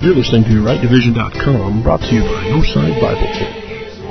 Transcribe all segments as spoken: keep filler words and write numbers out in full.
You're listening to right division dot com, brought to you by Northside Bible Church.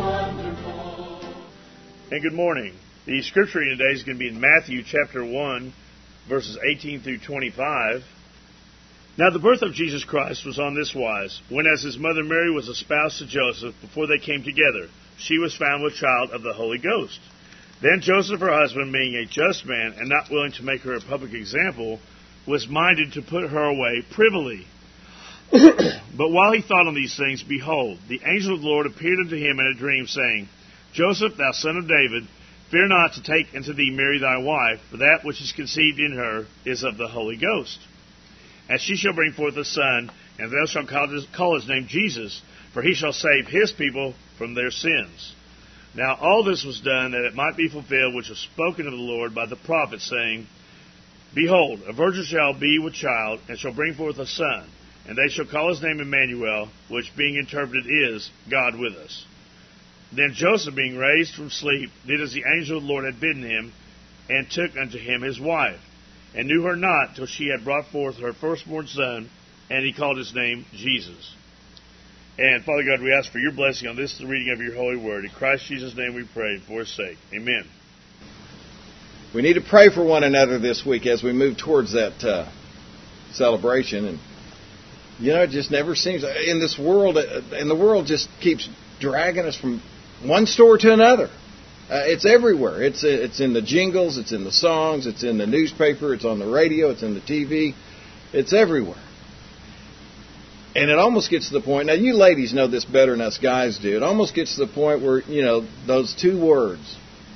And good morning. The scripture reading today is going to be in Matthew chapter one, verses eighteen through twenty-five. Now the birth of Jesus Christ was on this wise. When as his mother Mary was espoused to Joseph, before they came together, she was found with child of the Holy Ghost. Then Joseph, her husband, being a just man, and not willing to make her a public example, was minded to put her away privily. But while he thought on these things, behold, the angel of the Lord appeared unto him in a dream, saying, Joseph, thou son of David, fear not to take unto thee Mary thy wife, for that which is conceived in her is of the Holy Ghost. And she shall bring forth a son, and thou shalt call his name Jesus, for he shall save his people from their sins. Now all this was done that it might be fulfilled which was spoken of the Lord by the prophet, saying, Behold, a virgin shall be with child, and shall bring forth a son, and they shall call his name Emmanuel, which being interpreted is, God with us. Then Joseph, being raised from sleep, did as the angel of the Lord had bidden him, and took unto him his wife, and knew her not till she had brought forth her firstborn son, and he called his name Jesus. And Father God, we ask for your blessing on this, the reading of your holy word. In Christ Jesus' name we pray, and for his sake. Amen. We need to pray for one another this week as we move towards that uh, celebration. And you know, it just never seems, in this world, and the world just keeps dragging us from one store to another. Uh, it's everywhere. It's it's in the jingles, it's in the songs, it's in the newspaper, it's on the radio, it's in the T V. It's everywhere. And it almost gets to the point, now you ladies know this better than us guys do, it almost gets to the point where, you know, those two words,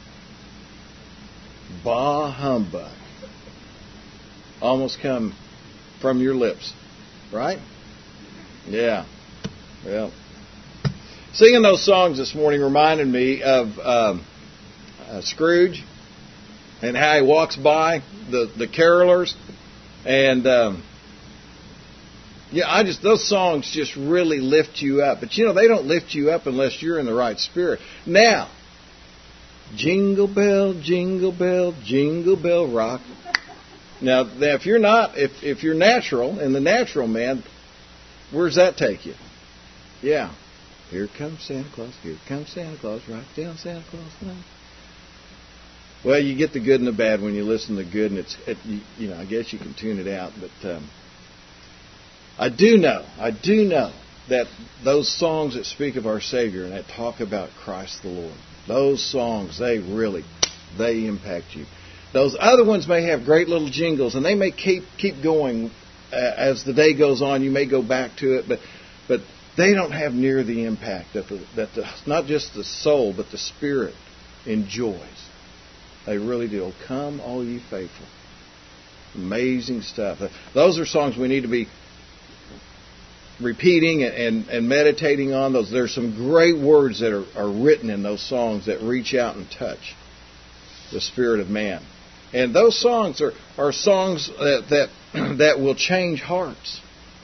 bah humbug, almost come from your lips, right? Yeah. Well, singing those songs this morning reminded me of um, uh, Scrooge and how he walks by the, the carolers. And, um, yeah, I just, those songs just really lift you up. But, you know, they don't lift you up unless you're in the right spirit. Now, jingle bell, jingle bell, jingle bell rock. Now, if you're not, if, if you're natural, and the natural man, where's that take you? Yeah. Here comes Santa Claus, here comes Santa Claus, right down Santa Claus Lane. Well, you get the good and the bad when you listen to the good, and it's, it, you, you know, I guess you can tune it out. But um, I do know, I do know that those songs that speak of our Savior and that talk about Christ the Lord, those songs, they really, they impact you. Those other ones may have great little jingles, and they may keep keep going uh, as the day goes on. You may go back to it, but but they don't have near the impact that the, that the, not just the soul, but the spirit enjoys. They really do. Oh, come, all ye faithful. Amazing stuff. Those are songs we need to be repeating and, and, and meditating on. Those there's some great words that are, are written in those songs that reach out and touch the spirit of man. And those songs are, are songs that, that that will change hearts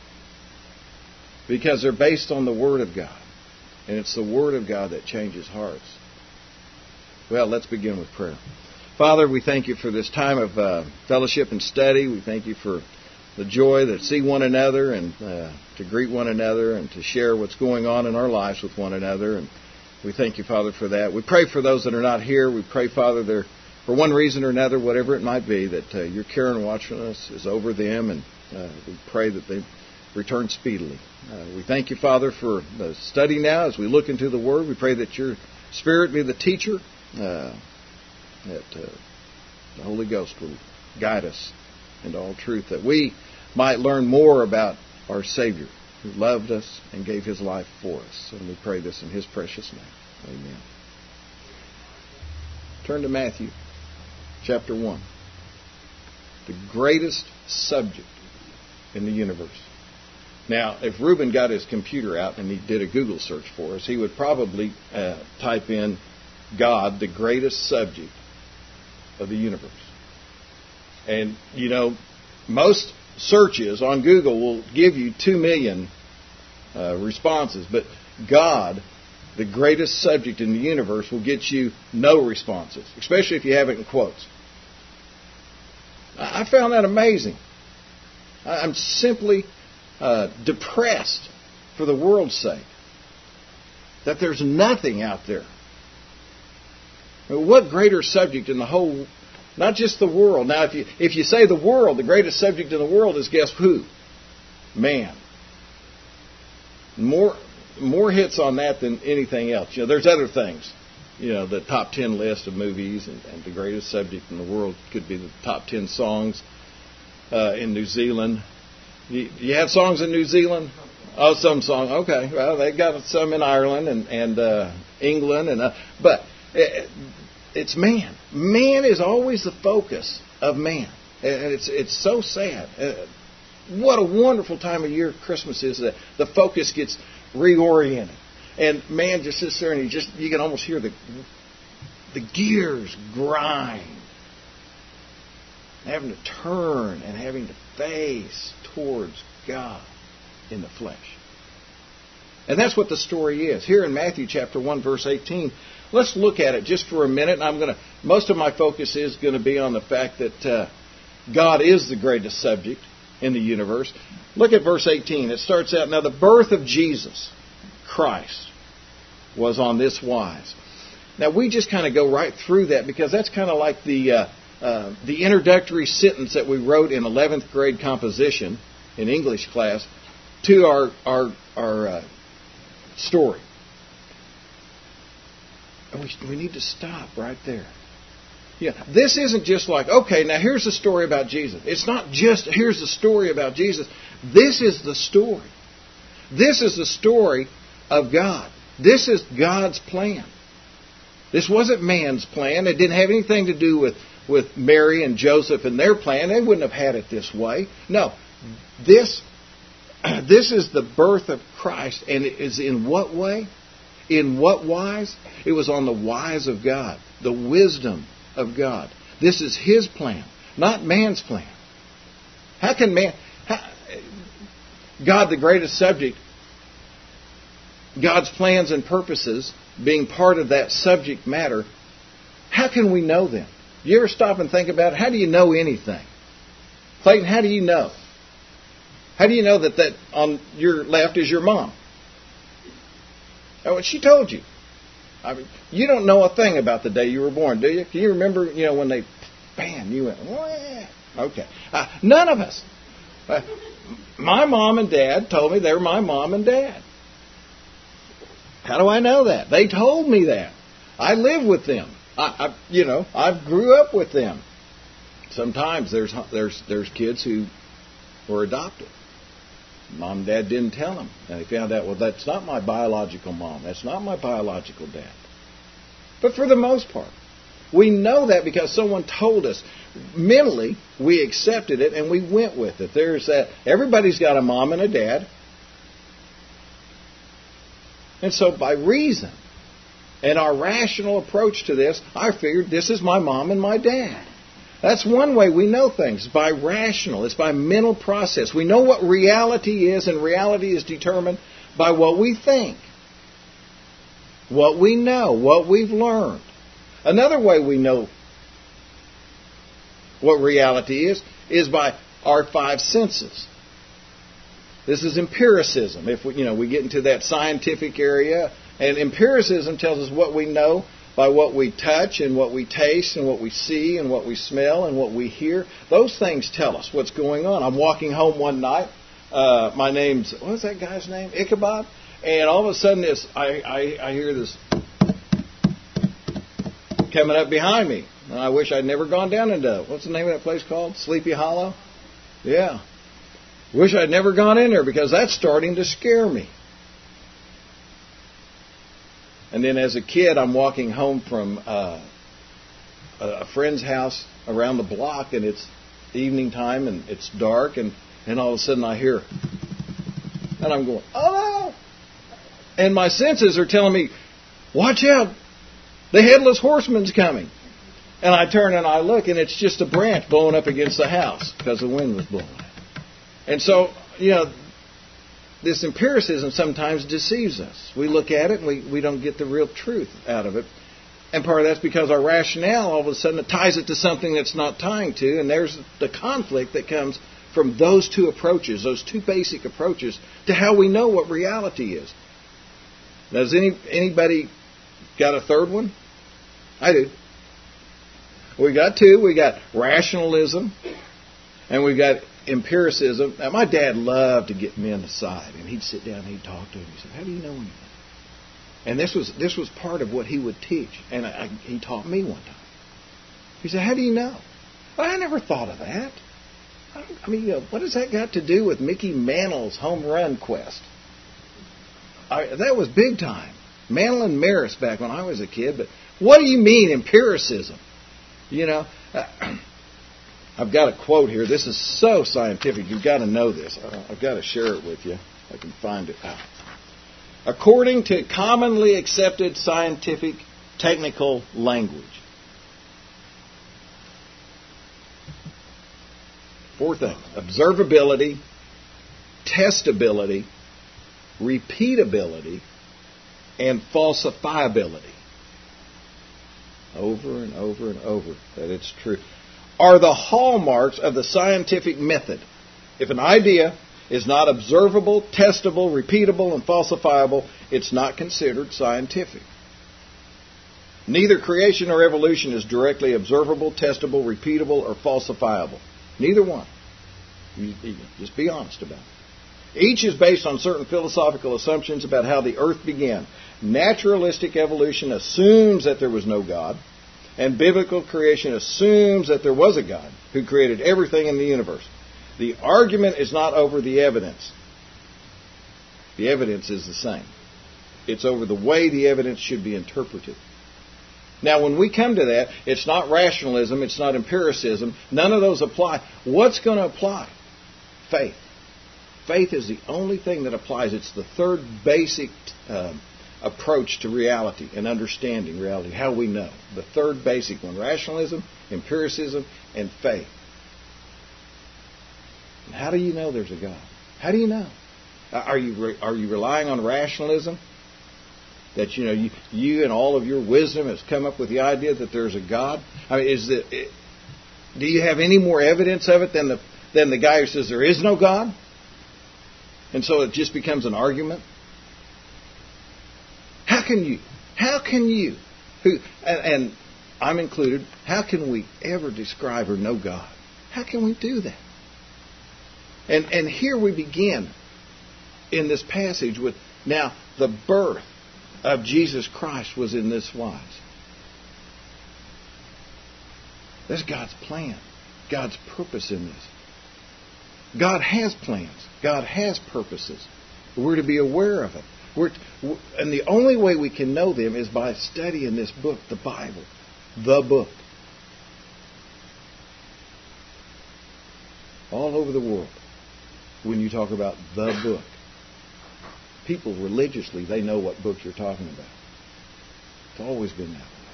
because they're based on the Word of God. And it's the Word of God that changes hearts. Well, let's begin with prayer. Father, we thank you for this time of uh, fellowship and study. We thank you for the joy to see one another and uh, to greet one another and to share what's going on in our lives with one another. And we thank you, Father, for that. We pray for those that are not here. We pray, Father, they're for one reason or another, whatever it might be, that uh, your care and watching us is over them, and uh, we pray that they return speedily. Uh, we thank you, Father, for the study now as we look into the Word. We pray that your Spirit be the teacher, uh, that uh, the Holy Ghost will guide us into all truth, that we might learn more about our Savior who loved us and gave His life for us. And we pray this in His precious name. Amen. Turn to Matthew chapter one. The greatest subject in the universe. Now, if Reuben got his computer out and he did a Google search for us, he would probably uh, type in God, the greatest subject of the universe. And, you know, most searches on Google will give you two million uh, responses, but God, the greatest subject in the universe, will get you no responses, especially if you have it in quotes. I found that amazing. I'm simply uh, depressed for the world's sake. That there's nothing out there. What greater subject in the whole, not just the world. Now, if you if you say the world, the greatest subject in the world is, guess who? Man. More more hits on that than anything else. You know, there's other things. You know, the top ten list of movies, and, and the greatest subject in the world could be the top ten songs uh, in New Zealand. You, you have songs in New Zealand? Oh, some song. Okay, well, they got some in Ireland and and uh, England, and uh, but it, it's man. Man is always the focus of man, and it's it's so sad. Uh, what a wonderful time of year Christmas is, that the focus gets reoriented, and man just sits there and he just you can almost hear the the gears grind, having to turn and having to face towards God in the flesh. And that's what the story is. Here in Matthew chapter one, verse eighteen, let's look at it just for a minute. And I'm going to, most of my focus is going to be on the fact that uh, God is the greatest subject in the universe. Look at verse eighteen. It starts out, now the birth of Jesus Christ was on this wise. Now we just kind of go right through that because that's kind of like the uh, uh, the introductory sentence that we wrote in eleventh grade composition in English class to our our our uh, story. And we, we need to stop right there. Yeah, this isn't just like, okay, now here's the story about Jesus. It's not just, here's the story about Jesus. This is the story. This is the story of God. This is God's plan. This wasn't man's plan. It didn't have anything to do with, with Mary and Joseph and their plan. They wouldn't have had it this way. No, this This is the birth of Christ, and it is in what way? In what wise? It was on the wise of God, the wisdom of God. This is His plan, not man's plan. How can man... How, God, the greatest subject, God's plans and purposes being part of that subject matter, how can we know them? You ever stop and think about it? How do you know anything? Clayton, how do you know? How do you know that, that on your left is your mom? Oh, she told you. I mean, you don't know a thing about the day you were born, do you? Can you remember, you know, when they, bam, you went, wah. Okay. Uh, none of us. Uh, my mom and dad told me they were my mom and dad. How do I know that? They told me that. I live with them. I, I you know, I grew up with them. Sometimes there's there's there's kids who were adopted. Mom and Dad didn't tell them. And they found out, well, that's not my biological mom. That's not my biological dad. But for the most part, we know that because someone told us. Mentally, we accepted it and we went with it. There's that. Everybody's got a mom and a dad. And so by reason and our rational approach to this, I figured this is my mom and my dad. That's one way we know things, by rational. It's by mental process. We know what reality is, and reality is determined by what we think, what we know, what we've learned. Another way we know what reality is, is by our five senses. This is empiricism. If we, you know, we get into that scientific area, and empiricism tells us what we know by what we touch and what we taste and what we see and what we smell and what we hear. Those things tell us what's going on. I'm walking home one night. Uh, my name's, what was that guy's name? Ichabod. And all of a sudden this, I, I, I hear this coming up behind me. And I wish I'd never gone down into, what's the name of that place called? Sleepy Hollow? Yeah. Wish I'd never gone in there because that's starting to scare me. And then as a kid, I'm walking home from uh, a friend's house around the block, and it's evening time, and it's dark, and, and all of a sudden I hear, and I'm going, oh! And my senses are telling me, watch out, the headless horseman's coming. And I turn and I look, and it's just a branch blowing up against the house because the wind was blowing. And so, you know, this empiricism sometimes deceives us. We look at it and we, we don't get the real truth out of it. And part of that's because our rationale, all of a sudden, it ties it to something that's not tying to. And there's the conflict that comes from those two approaches, those two basic approaches, to how we know what reality is. Now, has any anybody got a third one? I do. We got two. We got rationalism, and we got empiricism. Now, my dad loved to get men aside, and he'd sit down and he'd talk to them. He said, "How do you know anything?" And this was this was part of what he would teach, and I, he taught me one time. He said, "How do you know?" Well, I never thought of that. I, I mean, uh, what has that got to do with Mickey Mantle's home run quest? I, that was big time. Mantle and Maris back when I was a kid. But what do you mean empiricism? You know, uh, I've got a quote here. This is so scientific. You've got to know this. I've got to share it with you. I can find it out. According to commonly accepted scientific technical language. Four things. Observability, testability, repeatability, and falsifiability. Over and over and over that it's true. Are the hallmarks of the scientific method. If an idea is not observable, testable, repeatable, and falsifiable, it's not considered scientific. Neither creation or evolution is directly observable, testable, repeatable, or falsifiable. Neither one. You, you, just be honest about it. Each is based on certain philosophical assumptions about how the earth began. Naturalistic evolution assumes that there was no God, and biblical creation assumes that there was a God who created everything in the universe. The argument is not over the evidence. The evidence is the same. It's over the way the evidence should be interpreted. Now, when we come to that, it's not rationalism, it's not empiricism. None of those apply. What's going to apply? Faith. Faith is the only thing that applies. It's the third basic uh, approach to reality and understanding reality, how we know. The third basic one, rationalism, empiricism, and faith. And how do you know there's a God? How do you know? Are you re- are you relying on rationalism? That, you know, you, you and all of your wisdom has come up with the idea that there's a God? I mean, is it, it, do you have any more evidence of it than the than the guy who says there is no God? And so it just becomes an argument? How can you, how can you, who, and, and I'm included, how can we ever describe or know God? How can we do that? And and here we begin in this passage with, now, the birth of Jesus Christ was in this wise. That's God's plan, God's purpose in this. God has plans. God has purposes. We're to be aware of it. We're to, and the only way we can know them is by studying this book, the Bible, the book. All over the world, when you talk about the book, people religiously, they know what book you're talking about. It's always been that way.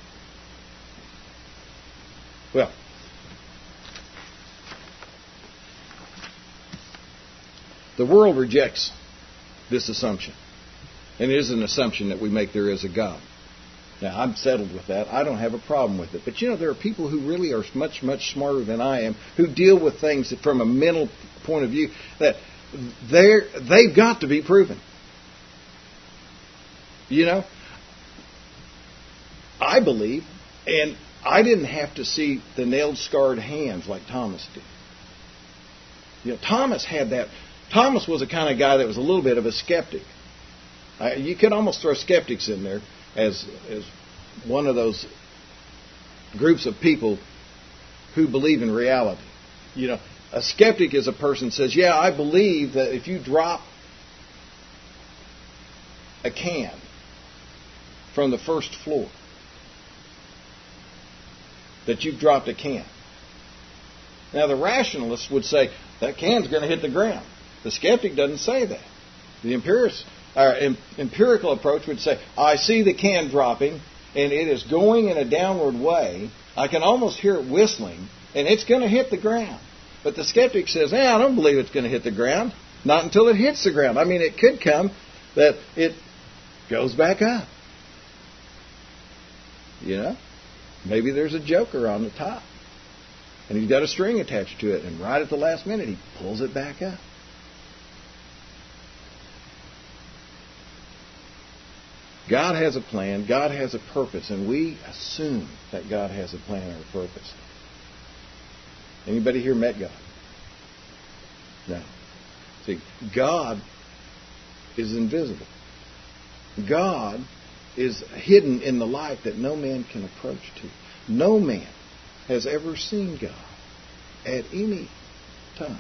Well, the world rejects this assumption. And it is an assumption that we make there is a God. Now, I'm settled with that. I don't have a problem with it. But, you know, there are people who really are much, much smarter than I am, who deal with things from a mental point of view that they're, they've got to be proven. You know, I believe, and I didn't have to see the nailed, scarred hands like Thomas did. You know, Thomas had that. Thomas was the kind of guy that was a little bit of a skeptic. Uh, you could almost throw skeptics in there as as one of those groups of people who believe in reality. You know, a skeptic is a person who says, yeah, I believe that if you drop a can from the first floor, that you've dropped a can. Now, the rationalist would say, that can's going to hit the ground. The skeptic doesn't say that. The empiric, or empirical approach would say, I see the can dropping, and it is going in a downward way. I can almost hear it whistling, and it's going to hit the ground. But the skeptic says, eh, I don't believe it's going to hit the ground. Not until it hits the ground. I mean, it could come that it goes back up. You know? Maybe there's a joker on the top. And he's got a string attached to it. And right at the last minute, he pulls it back up. God has a plan. God has a purpose. And we assume that God has a plan or a purpose. Anybody here met God? No. See, God is invisible. God is hidden in the light that no man can approach to. No man has ever seen God at any time.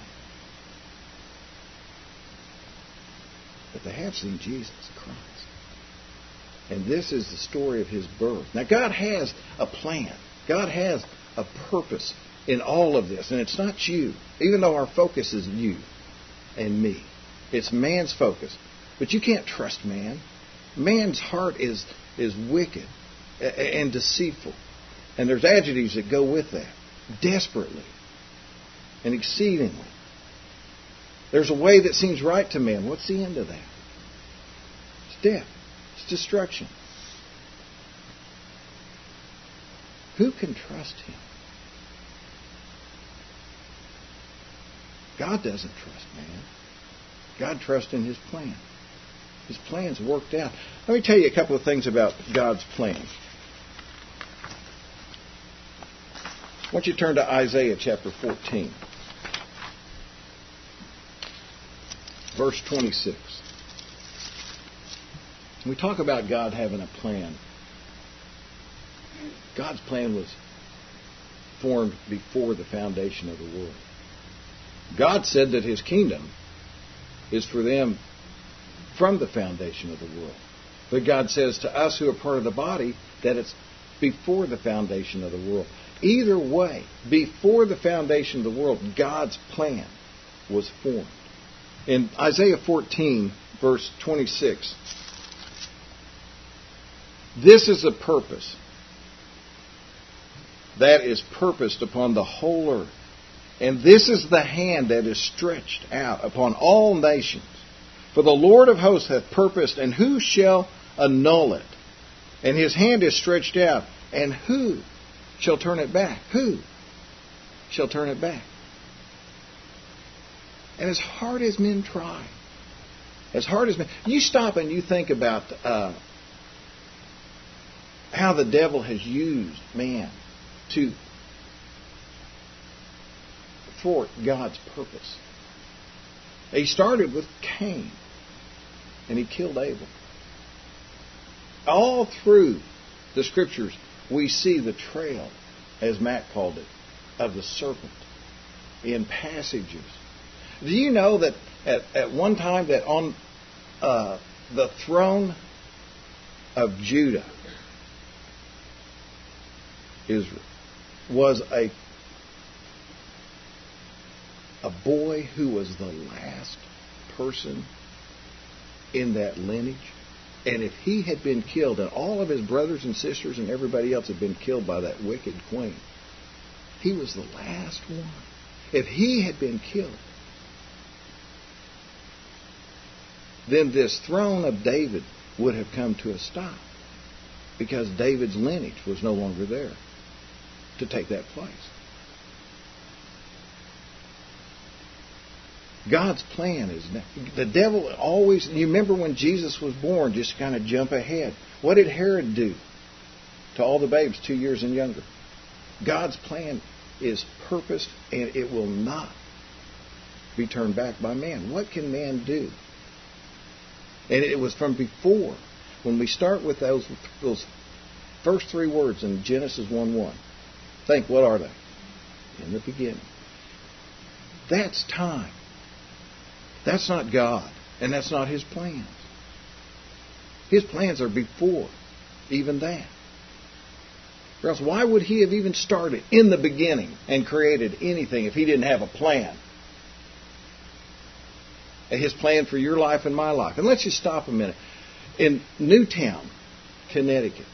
But they have seen Jesus Christ. And this is the story of His birth. Now, God has a plan. God has a purpose in all of this. And it's not you, even though our focus is you and me. It's man's focus. But you can't trust man. Man's heart is, is wicked and deceitful. And there's adjectives that go with that. Desperately and exceedingly. There's a way that seems right to man. What's the end of that? It's death. It's destruction. Who can trust Him? God doesn't trust man. God trusts in His plan. His plan's worked out. Let me tell you a couple of things about God's plan. I want you to turn to Isaiah chapter fourteen. Verse twenty-six. We talk about God having a plan. God's plan was formed before the foundation of the world. God said that His kingdom is for them from the foundation of the world. But God says to us who are part of the body that it's before the foundation of the world. Either way, before the foundation of the world, God's plan was formed. In Isaiah fourteen, verse twenty-six, this is a purpose that is purposed upon the whole earth. And this is the hand that is stretched out upon all nations. For the Lord of hosts hath purposed, and who shall annul it? And His hand is stretched out, and who shall turn it back? Who shall turn it back? And as hard as men try, as hard as men, you stop and you think about uh, how the devil has used man to thwart God's purpose. He started with Cain, and he killed Abel. All through the Scriptures, we see the trail, as Matt called it, of the serpent in passages. Do you know that at, at one time that on uh, the throne of Judah, Israel, was a a boy who was the last person in that lineage? And if he had been killed, and all of his brothers and sisters and everybody else had been killed by that wicked queen, he was the last one. If he had been killed, then this throne of David would have come to a stop, because David's lineage was no longer there to take that place. God's plan is now. The devil always, you remember when Jesus was born, just kind of jump ahead. What did Herod do to all the babes two years and younger? God's plan is purposed, and it will not be turned back by man. What can man do? And it was from before. When we start with those, those first three words in Genesis one one, think, what are they? In the beginning. That's time. That's not God, and that's not His plans. His plans are before even that. Or else why would He have even started in the beginning and created anything if He didn't have a plan? His plan for your life and my life. And let's just stop a minute. In Newtown, Connecticut,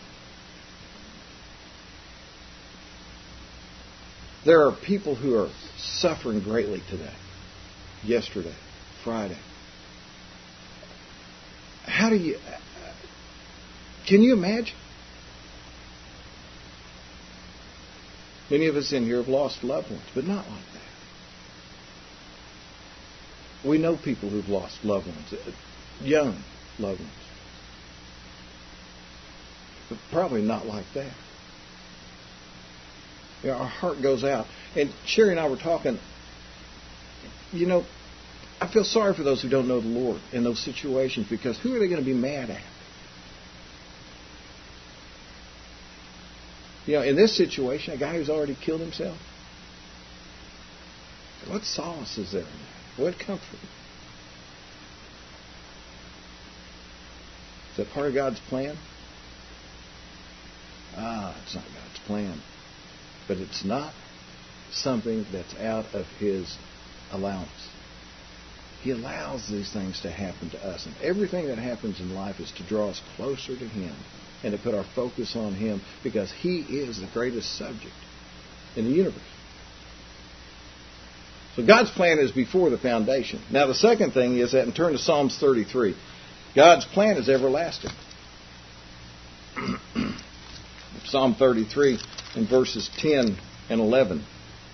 there are people who are suffering greatly today. Yesterday. Friday. How do you... Can you imagine? Many of us in here have lost loved ones, but not like that. We know people who've lost loved ones, young loved ones. But probably not like that. You know, our heart goes out. And Sherry and I were talking, you know, I feel sorry for those who don't know the Lord in those situations, because who are they going to be mad at? You know, in this situation, a guy who's already killed himself. What solace is there in that? What comfort? Is that part of God's plan? Ah, it's not God's plan. But it's not something that's out of His allowance. He allows these things to happen to us. And everything that happens in life is to draw us closer to Him and to put our focus on Him, because He is the greatest subject in the universe. So God's plan is before the foundation. Now the second thing is that, and turn to Psalms thirty-three, God's plan is everlasting. Psalm thirty-three in verses ten and eleven.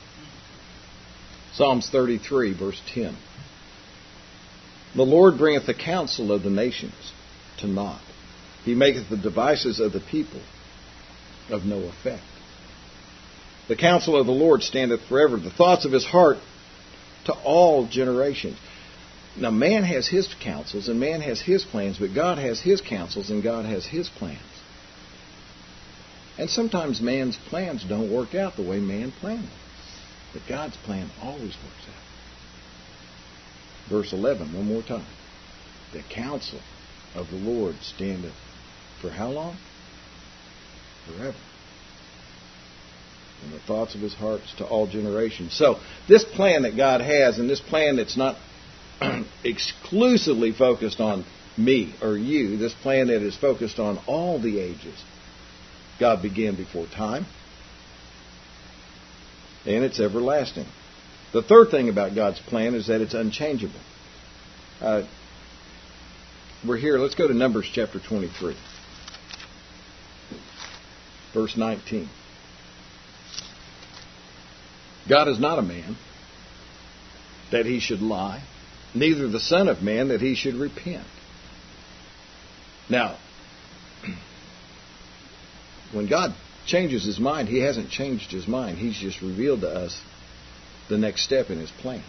Psalms thirty-three, verse ten. The Lord bringeth the counsel of the nations to naught. He maketh the devices of the people of no effect. The counsel of the Lord standeth forever, the thoughts of His heart to all generations. Now man has his counsels and man has his plans, but God has His counsels and God has His plans. And sometimes man's plans don't work out the way man planned them. But God's plan always works out. Verse eleven, one more time. The counsel of the Lord standeth for how long? Forever. And the thoughts of His heart to all generations. So, this plan that God has, and this plan that's not exclusively focused on me or you, this plan that is focused on all the ages, God began before time, and it's everlasting. The third thing about God's plan is that it's unchangeable. Uh, we're here. Let's go to Numbers chapter twenty-three, verse nineteen. God is not a man that He should lie, neither the Son of Man that He should repent. Now, when God changes His mind, He hasn't changed His mind. He's just revealed to us the next step in His plan.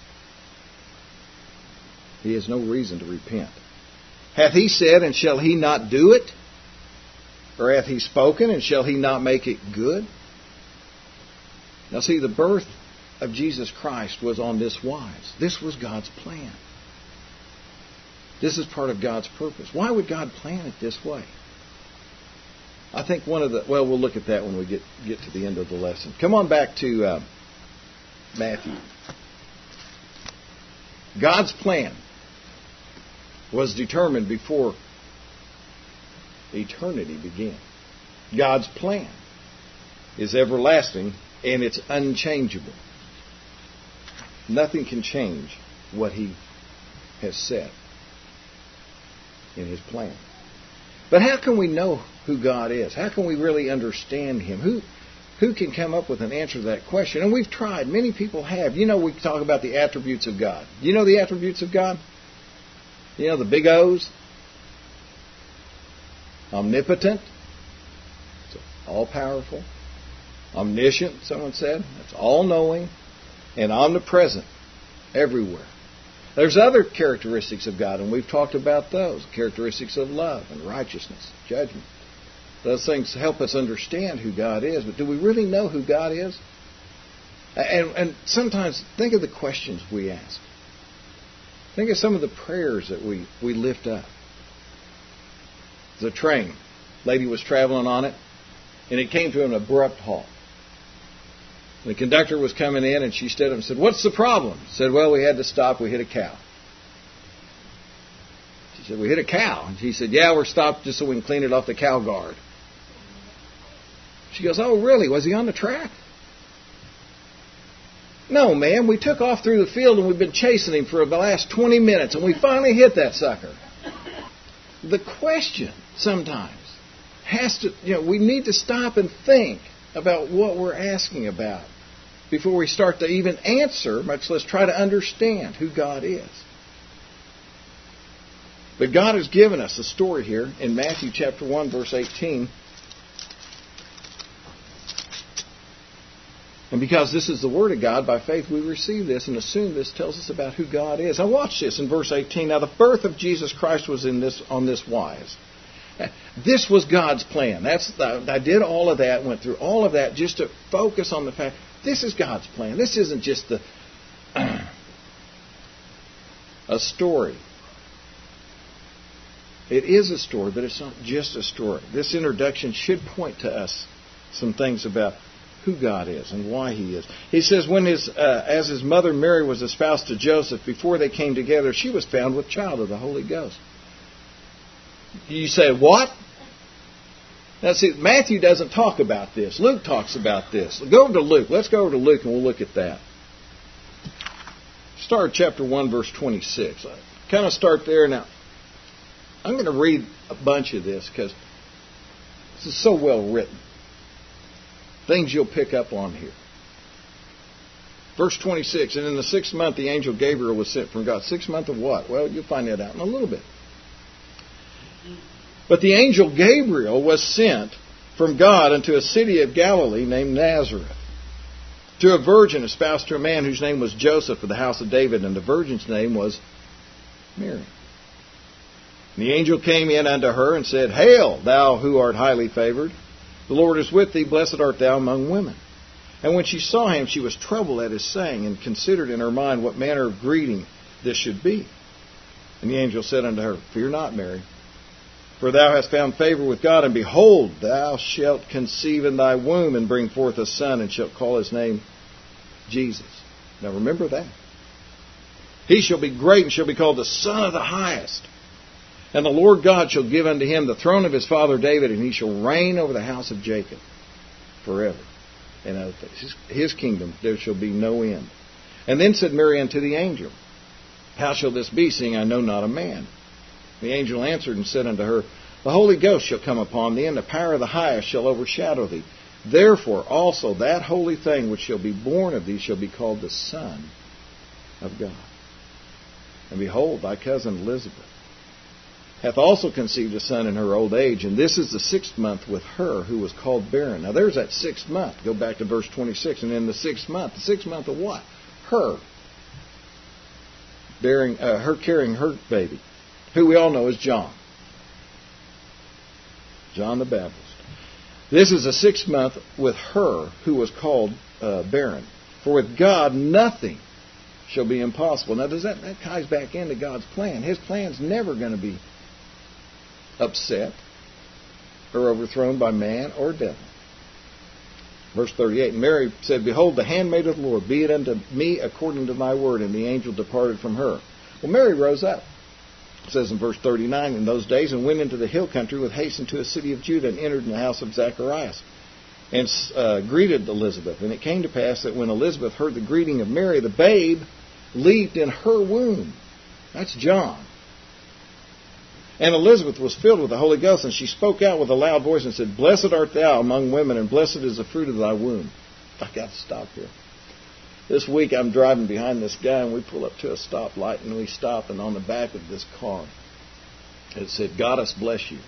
He has no reason to repent. Hath He said, and shall He not do it? Or hath He spoken, and shall He not make it good? Now see, the birth of Jesus Christ was on this wise. This was God's plan. This is part of God's purpose. Why would God plan it this way? I think one of the... Well, we'll look at that when we get, get to the end of the lesson. Come on back to uh, Matthew. God's plan was determined before eternity began. God's plan is everlasting and it's unchangeable. Nothing can change what He has said in His plan. But how can we know who God is? How can we really understand Him? Who who can come up with an answer to that question? And we've tried. Many people have. You know, we talk about the attributes of God. You know the attributes of God? You know, the big O's? Omnipotent. All-powerful. Omniscient, someone said. That's all-knowing. And omnipresent. Everywhere. There's other characteristics of God, and we've talked about those. Characteristics of love and righteousness, judgment. Those things help us understand who God is. But do we really know who God is? And, and sometimes think of the questions we ask. Think of some of the prayers that we, we lift up. The train. Lady was traveling on it, and it came to an abrupt halt. The conductor was coming in, and she stood up and said, "What's the problem?" Said, "Well, we had to stop. We hit a cow." She said, "We hit a cow?" And she said, "Yeah, we're stopped just so we can clean it off the cow guard." She goes, "Oh, really? Was he on the track?" "No, ma'am. We took off through the field, and we've been chasing him for the last twenty minutes, and we finally hit that sucker." The question sometimes has to, you know, we need to stop and think about what we're asking about before we start to even answer, much less try to understand who God is. But God has given us a story here in Matthew chapter one, verse eighteen. And because this is the Word of God, by faith we receive this and assume this tells us about who God is. Now watch this in verse eighteen. Now the birth of Jesus Christ was in this on this wise. This was God's plan. That's I did all of that, went through all of that just to focus on the fact this is God's plan. This isn't just the, a story. It is a story, but it's not just a story. This introduction should point to us some things about who God is and why He is. He says, when his, uh, as his mother Mary was espoused to Joseph, before they came together, she was found with child of the Holy Ghost. You say, what? Now see, Matthew doesn't talk about this. Luke talks about this. Go over to Luke. Let's go over to Luke and we'll look at that. Start chapter one, verse twenty-six. I kind of start there. Now, I'm going to read a bunch of this because this is so well written. Things you'll pick up on here. Verse twenty-six, and in the sixth month the angel Gabriel was sent from God. Sixth month of what? Well, you'll find that out in a little bit. But the angel Gabriel was sent from God unto a city of Galilee named Nazareth, to a virgin espoused to a man whose name was Joseph of the house of David, and the virgin's name was Mary. And the angel came in unto her and said, Hail, thou who art highly favored. The Lord is with thee, blessed art thou among women. And when she saw him, she was troubled at his saying, and considered in her mind what manner of greeting this should be. And the angel said unto her, Fear not, Mary, for thou hast found favor with God, and behold, thou shalt conceive in thy womb, and bring forth a son, and shalt call his name Jesus. Now remember that. He shall be great, and shall be called the Son of the Highest. And the Lord God shall give unto him the throne of his father David, and he shall reign over the house of Jacob forever. And of his kingdom there shall be no end. And then said Mary unto the angel, How shall this be, seeing I know not a man? The angel answered and said unto her, The Holy Ghost shall come upon thee, and the power of the highest shall overshadow thee. Therefore also that holy thing which shall be born of thee shall be called the Son of God. And behold, thy cousin Elizabeth hath also conceived a son in her old age, and this is the sixth month with her who was called barren. Now there's that sixth month. Go back to verse twenty-six. And in the sixth month, the sixth month of what? Her. Bearing, uh, her carrying her baby, who we all know is John. John the Baptist. This is the sixth month with her who was called uh, barren. For with God nothing shall be impossible. Now does that, that ties back into God's plan. His plan's never going to be upset or overthrown by man or devil. Verse thirty-eight, and Mary said, Behold, the handmaid of the Lord, be it unto me according to thy word. And the angel departed from her. Well, Mary rose up. It says in verse thirty-nine, in those days, and went into the hill country with haste into a city of Judah, and entered in the house of Zacharias, and uh, greeted Elizabeth. And it came to pass that when Elizabeth heard the greeting of Mary, the babe leaped in her womb. That's John. And Elizabeth was filled with the Holy Ghost, and she spoke out with a loud voice and said, Blessed art thou among women, and blessed is the fruit of thy womb. I got to stop here. This week I'm driving behind this guy, and we pull up to a stoplight, and we stop, and on the back of this car it said, Goddess bless you.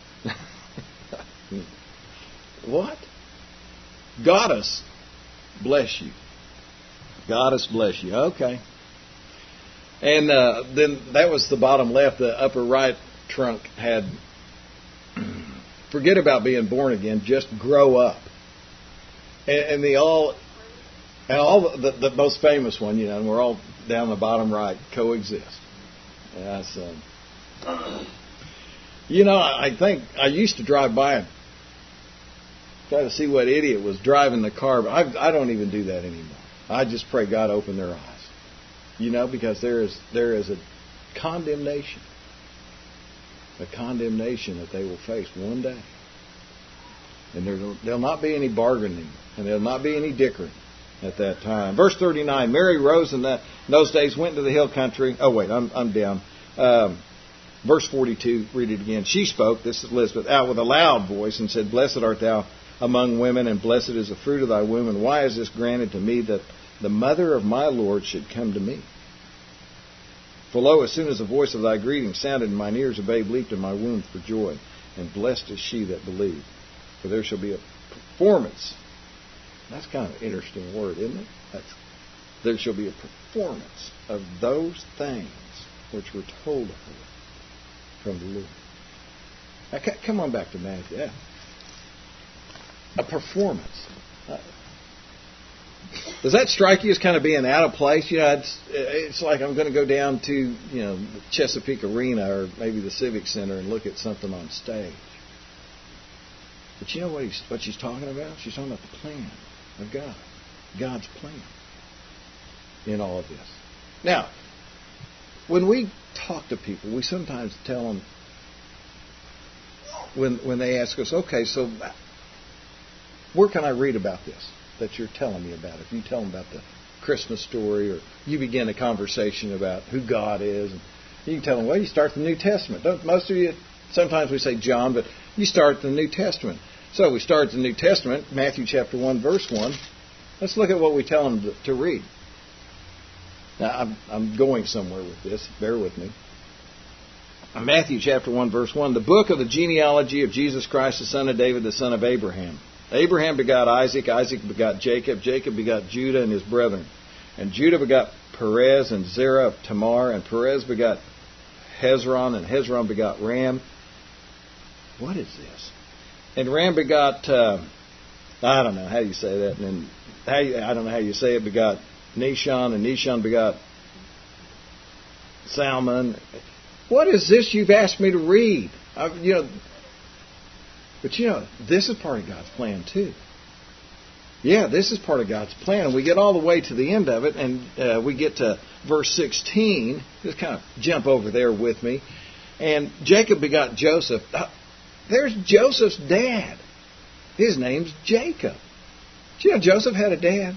What? Goddess bless you. Goddess bless you. Okay. And uh, then that was the bottom left. The upper right trunk had, forget about being born again, just grow up. And, and the all, and all the, the most famous one, you know, and we're all down the bottom right, coexist. Yeah, so, you know, I think I used to drive by and try to see what idiot was driving the car, but I, I don't even do that anymore. I just pray God open their eyes. You know, because there is there is a condemnation, a condemnation that they will face one day. And there there'll not be any bargaining, and there'll not be any dickering at that time. Verse thirty-nine, Mary rose in, that, in those days, went to the hill country. Oh, wait, I'm, I'm down. Um, verse forty-two, read it again. She spoke, this is Elizabeth, out with a loud voice and said, Blessed art thou among women, and blessed is the fruit of thy womb. And why is this granted to me, that the mother of my Lord should come to me? For lo, as soon as the voice of thy greeting sounded in mine ears, a babe leaped in my womb for joy. And blessed is she that believed. For there shall be a performance. That's kind of an interesting word, isn't it? That's, there shall be a performance of those things which were told of her from the Lord. Now, come on back to Matthew. Yeah. A performance. Uh, does that strike you as kind of being out of place? You know, it's, it's like I'm going to go down to, you know, the Chesapeake Arena or maybe the Civic Center and look at something on stage. But you know what he's what she's talking about? She's talking about the plan of God. God's plan in all of this. Now, when we talk to people, we sometimes tell them, when when they ask us, okay, so where can I read about this that you're telling me about? If you tell them about the Christmas story, or you begin a conversation about who God is, and you can tell them, well, you start the New Testament. Don't most of you, sometimes we say John, but you start the New Testament. So we start the New Testament, Matthew chapter one, verse one. Let's look at what we tell them to, to read. Now, I'm, I'm going somewhere with this. Bear with me. Matthew chapter one, verse one. The book of the genealogy of Jesus Christ, the son of David, the son of Abraham. Abraham begot Isaac. Isaac begot Jacob. Jacob begot Judah and his brethren. And Judah begot Perez and Zerah of Tamar. And Perez begot Hezron. And Hezron begot Ram. What is this? And Ram begot, uh, I don't know how you say that. And then how you, I don't know how you say it, begot Nishon. And Nishon begot Salmon. What is this you've asked me to read? I, you know, but you know, this is part of God's plan too. Yeah, this is part of God's plan. And we get all the way to the end of it, and uh, we get to verse sixteen. Just kind of jump over there with me. And Jacob begot Joseph. Uh, there's Joseph's dad. His name's Jacob. Do you know Joseph had a dad?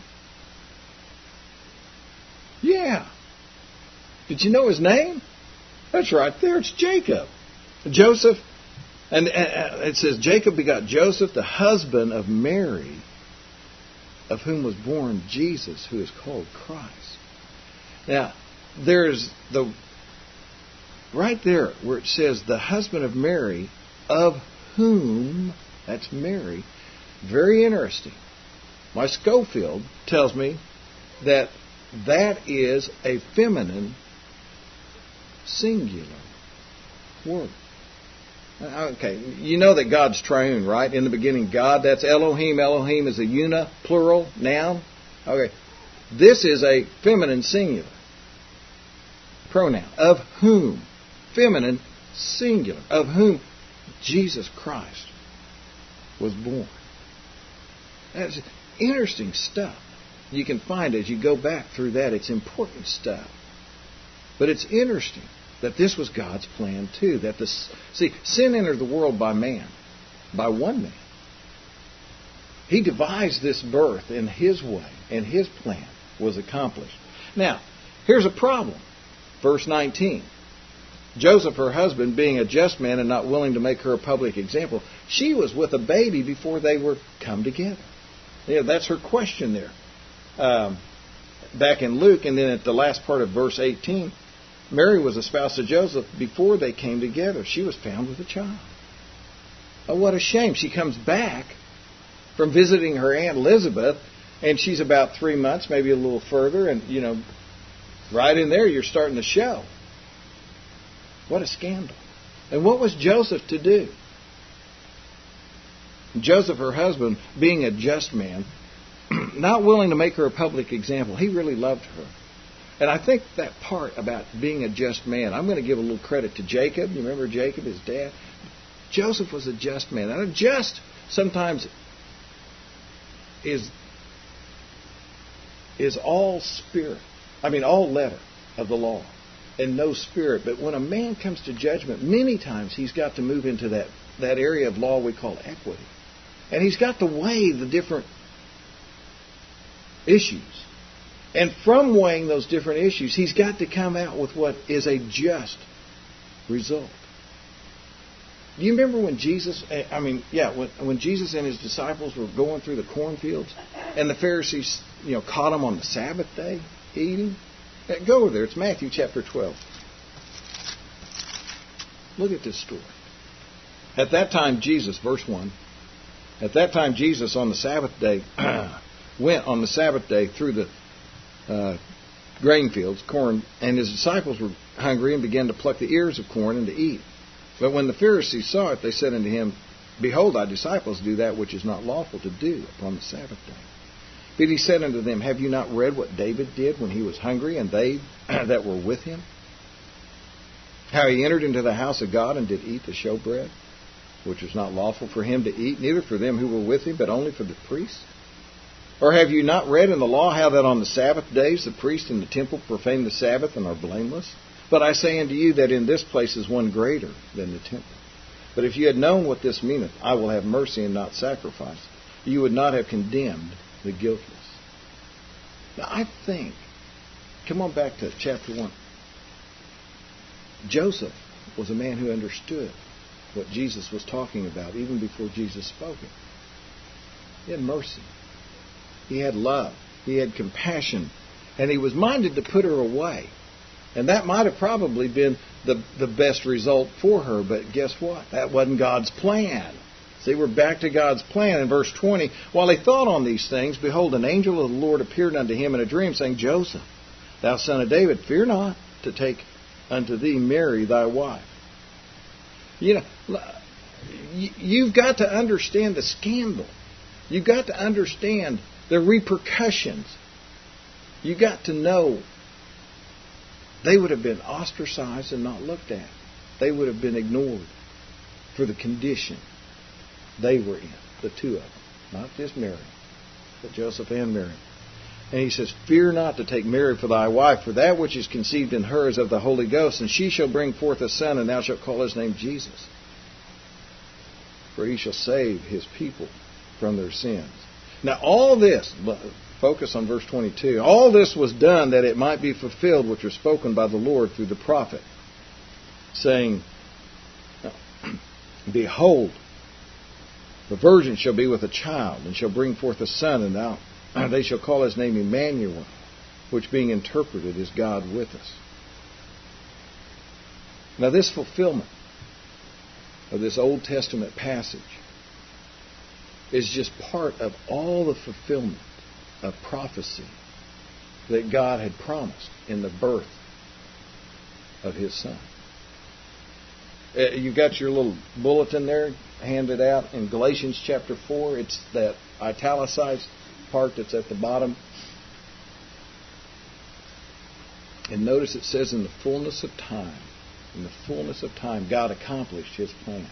Yeah. Did you know his name? That's right there. It's Jacob. Joseph, and it says Jacob begot Joseph, the husband of Mary, of whom was born Jesus, who is called Christ. Now, there's the, right there where it says the husband of Mary, of whom, that's Mary. Very interesting. My Schofield tells me that that is a feminine singular word. Okay, you know that God's triune, right? In the beginning, God, that's Elohim. Elohim is a una, plural, noun. Okay, this is a feminine singular pronoun. Of whom, feminine singular, of whom Jesus Christ was born. That's interesting stuff. You can find as you go back through that, it's important stuff. But it's interesting that this was God's plan too. That this, see, sin entered the world by man, by one man. He devised this birth in His way, and His plan was accomplished. Now, here's a problem. Verse nineteen. Joseph, her husband, being a just man and not willing to make her a public example, she was with a baby before they were come together. Yeah, that's her question there. Um, back in Luke, and then at the last part of verse eighteen, Mary was espoused to Joseph before they came together. She was found with a child. Oh, what a shame. She comes back from visiting her Aunt Elizabeth, and she's about three months, maybe a little further, and, you know, right in there you're starting to show. What a scandal. And what was Joseph to do? Joseph, her husband, being a just man, not willing to make her a public example, he really loved her. And I think that part about being a just man, I'm going to give a little credit to Jacob. You remember Jacob, his dad? Joseph was a just man. And a just sometimes is, is all spirit. I mean, all letter of the law and no spirit. But when a man comes to judgment, many times he's got to move into that, that area of law we call equity. And he's got to weigh the different issues. And from weighing those different issues, he's got to come out with what is a just result. Do you remember when Jesus, I mean, yeah, when, when Jesus and his disciples were going through the cornfields and the Pharisees, you know, caught them on the Sabbath day eating? Go over there. It's Matthew chapter twelve. Look at this story. At that time, Jesus, verse one, at that time, Jesus on the Sabbath day went on the Sabbath day through the uh, grain fields, corn, and his disciples were hungry and began to pluck the ears of corn and to eat. But when the Pharisees saw it, they said unto him, Behold, thy disciples do that which is not lawful to do upon the Sabbath day. But he said unto them, Have you not read what David did when he was hungry, and they that were with him? How he entered into the house of God and did eat the showbread, which was not lawful for him to eat, neither for them who were with him, but only for the priests? Or have you not read in the law how that on the Sabbath days the priests in the temple profane the Sabbath and are blameless? But I say unto you that in this place is one greater than the temple. But if you had known what this meaneth, I will have mercy and not sacrifice, you would not have condemned the guiltless. Now I think, come on back to chapter one. Joseph was a man who understood what Jesus was talking about even before Jesus spoke it. He had mercy. He had love. He had compassion. And he was minded to put her away. And that might have probably been the, the best result for her. But guess what? That wasn't God's plan. See, we're back to God's plan. In verse twenty, while he thought on these things, behold, an angel of the Lord appeared unto him in a dream, saying, Joseph, thou son of David, fear not to take unto thee Mary thy wife. You know, you've got to understand the scandal. You've got to understand the repercussions. You've got to know they would have been ostracized and not looked at. They would have been ignored for the condition they were in, the two of them. Not just Mary, but Joseph and Mary. And he says, Fear not to take Mary for thy wife, for that which is conceived in her is of the Holy Ghost, and she shall bring forth a son, and thou shalt call his name Jesus. For he shall save his people from their sins. Now all this, focus on verse twenty-two, all this was done that it might be fulfilled which was spoken by the Lord through the prophet, saying, Behold, the virgin shall be with a child, and shall bring forth a son, and thou they shall call his name Emmanuel, which being interpreted is God with us. Now this fulfillment of this Old Testament passage is just part of all the fulfillment of prophecy that God had promised in the birth of his Son. You got your little bulletin there handed out in Galatians chapter four. It's that italicized part that's at the bottom. And notice it says, in the fullness of time, in the fullness of time, God accomplished his plan.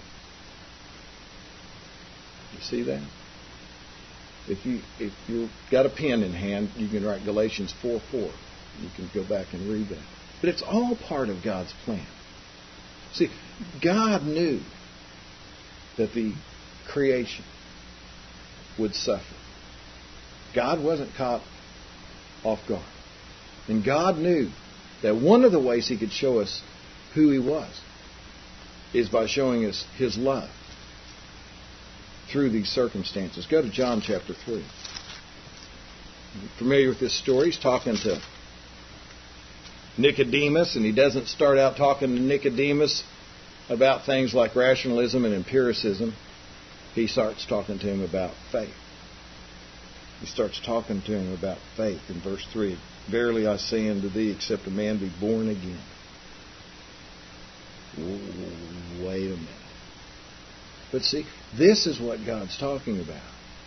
You see that? If you if you've got a pen in hand, you can write Galatians four four. You can go back and read that. But it's all part of God's plan. See, God knew that the creation would suffer. God wasn't caught off guard. And God knew that one of the ways he could show us who he was is by showing us his love through these circumstances. Go to John chapter three. You're familiar with this story? He's talking to Nicodemus, and he doesn't start out talking to Nicodemus about things like rationalism and empiricism. He starts talking to him about faith. He starts talking to him about faith in verse three. Verily I say unto thee, except a man be born again. Wait a minute. But see, this is what God's talking about.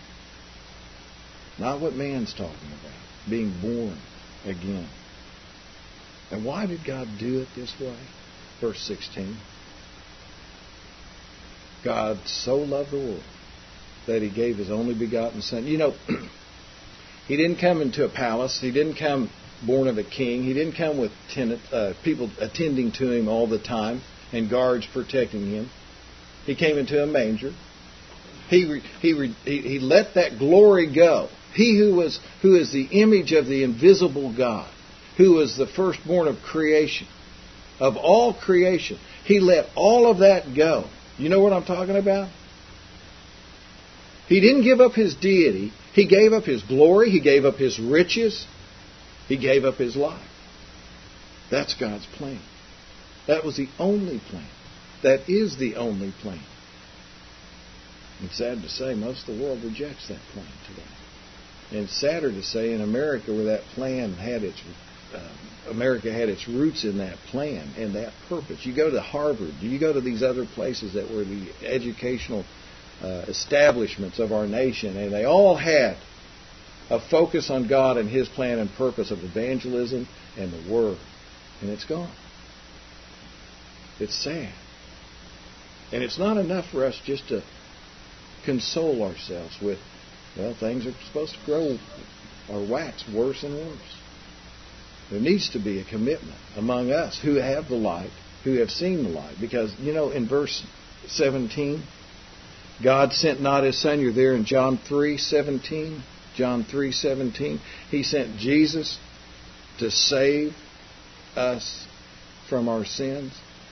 Not what man's talking about. Being born again. And why did God do it this way? Verse sixteen. God so loved the world that he gave his only begotten Son. You know, he didn't come into a palace. He didn't come born of a king. He didn't come with tenant, uh, people attending to him all the time and guards protecting him. He came into a manger. He he he, he let that glory go. He who was who is the image of the invisible God, who was the firstborn of creation, of all creation, he let all of that go You know what I'm talking about? He didn't give up His deity. He gave up His glory. He gave up His riches. He gave up His life. That's God's plan. That was the only plan. That is the only plan. It's sad to say most of the world rejects that plan today. And it's sadder to say in America where that plan had its uh, America had its roots in that plan and that purpose. You go to Harvard, you go to these other places that were the educational uh, establishments of our nation, and they all had a focus on God and His plan and purpose of evangelism and the Word. And it's gone. It's sad. And it's not enough for us just to console ourselves with, well, things are supposed to grow or wax worse and worse. There needs to be a commitment among us who have the light, who have seen the light. Because, you know, in verse seventeen, God sent not His Son. You're there in John three seventeen. John three seventeen. He sent Jesus to save us from our sins.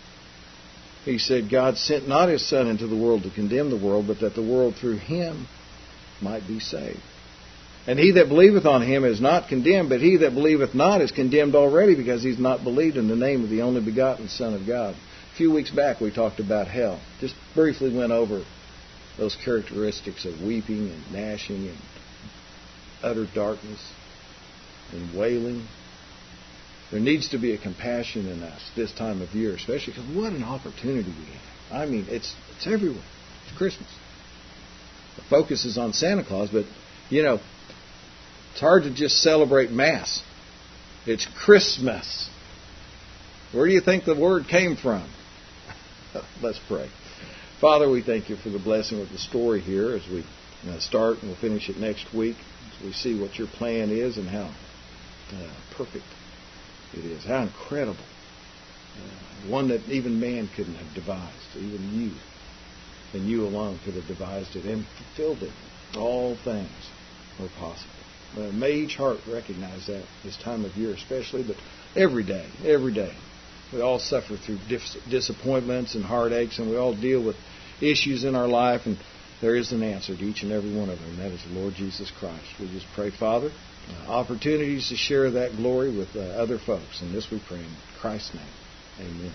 He said, God sent not His Son into the world to condemn the world, but that the world through Him might be saved. And he that believeth on Him is not condemned, but he that believeth not is condemned already, because he's not believed in the name of the only begotten Son of God. A few weeks back we talked about hell. Just briefly went over those characteristics of weeping and gnashing and utter darkness and wailing. There needs to be a compassion in us this time of year, especially because what an opportunity we have. I mean, it's it's everywhere. It's Christmas. The focus is on Santa Claus, but, you know, it's hard to just celebrate Mass. It's Christmas. Where do you think the word came from? Let's pray. Father, we thank You for the blessing of the story here as we start, and we'll finish it next week, as we see what Your plan is and how uh, perfect it is. How incredible. Uh, one that even man couldn't have devised. Even You. And You alone could have devised it and fulfilled it. All things are possible. Uh, may each heart recognize that this time of year especially, but every day, every day. We all suffer through dis- disappointments and heartaches, and we all deal with issues in our life, and there is an answer to each and every one of them, and that is the Lord Jesus Christ. We just pray, Father, uh, opportunities to share that glory with uh, other folks, and this we pray in Christ's name. Amen.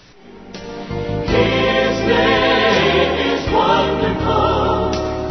His name is wonderful,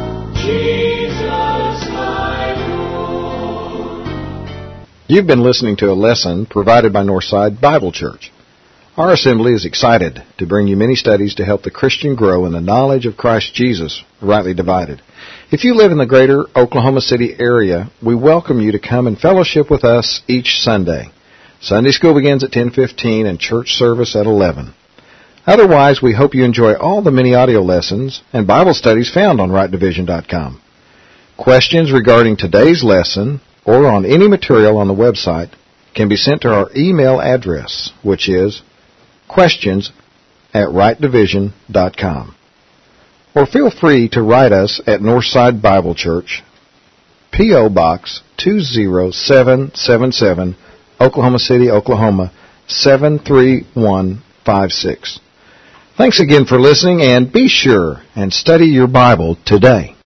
Jesus my Lord. You've been listening to a lesson provided by Northside Bible Church. Our assembly is excited to bring you many studies to help the Christian grow in the knowledge of Christ Jesus, rightly divided. If you live in the greater Oklahoma City area, we welcome you to come and fellowship with us each Sunday. Sunday school begins at ten fifteen and church service at eleven. Otherwise, we hope you enjoy all the many audio lessons and Bible studies found on right division dot com. Questions regarding today's lesson or on any material on the website can be sent to our email address, which is questions at right division dot com. Or feel free to write us at Northside Bible Church, P O. Box two zero seven seven seven, Oklahoma City, Oklahoma seven three one five six. Thanks again for listening, and be sure and study your Bible today.